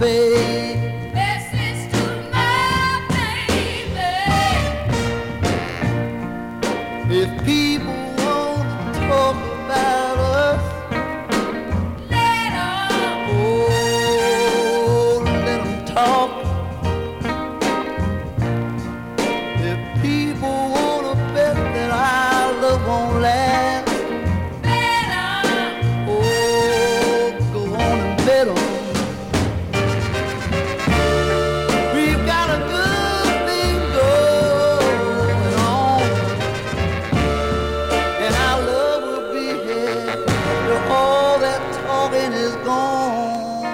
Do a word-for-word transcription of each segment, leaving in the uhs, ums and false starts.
babe. Message to my baby. If people want to talk about us, Let 'em. oh, let 'em talk. If people want to bet that our love won't last, Let 'em. oh, go on and bet 'em. We've got a good thing going on, and our love will be here till all that talking is gone.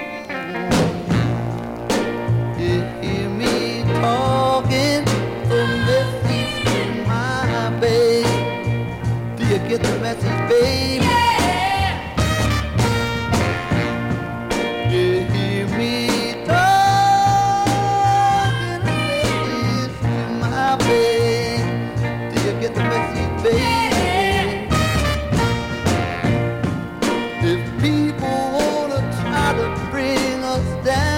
You hear me talking, the message to my babe. Do you get the message, babe? Yeah. You hear me talking, the message to my babe. Do you get the message, babe? If people wanna try to bring us down,